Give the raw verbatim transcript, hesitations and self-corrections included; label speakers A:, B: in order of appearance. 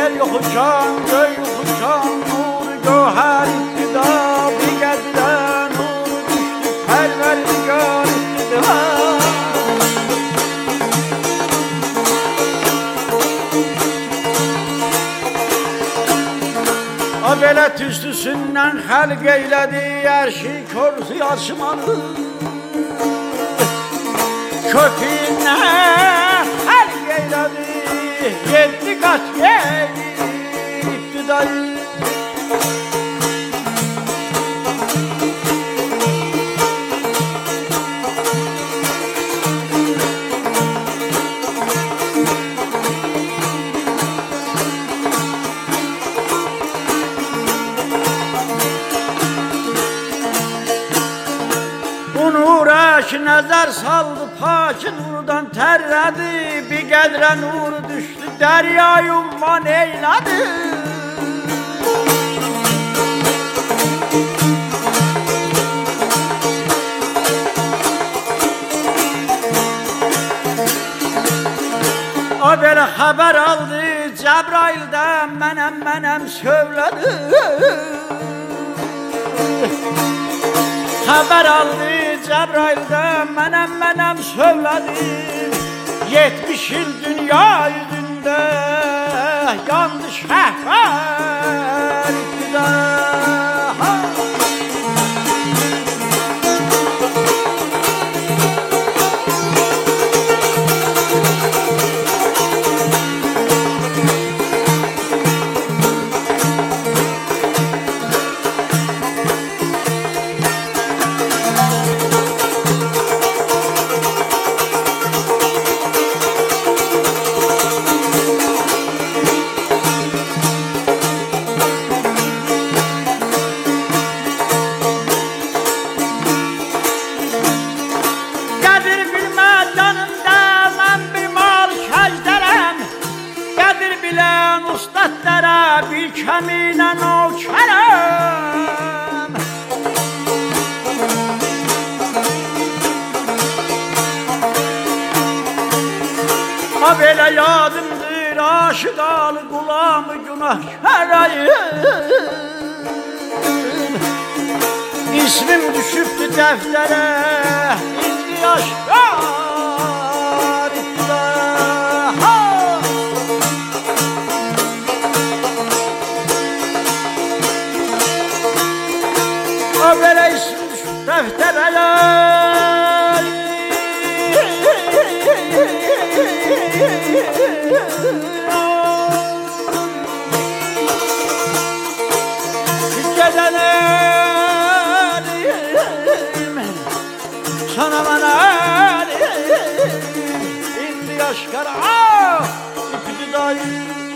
A: yer yok can, göy yok can, nur göher iktida, bir gedre nur düştü perverdigar iktida. Belə tüstüsündən xəlq eylədi ərşi körtü yaşmanı, köpündən xəlq eylədi yeddi qat yedi iktidayı. Nəzər saldı pakı nurdan tərlədi, bir qədrə nur düşdü dəryayı umman eylədi. O belə xəbər aldı Cəbraildən, mənəm mənəm söylədi. Xəbər aldı Cəbraildən, mənəm mənəm söylədi. Yetmiş il dünya yüzündə yandı şəhvər iktida. Bir kəminə nökərəm, ha belə yadımdır aşıqalı qulamı günahkərəyim. İsmim düşübdü dəftərə indi aşkar iktida. O belə ismi düşüb dəftərə gedənəm sana mənə indi aşkar iktidayı.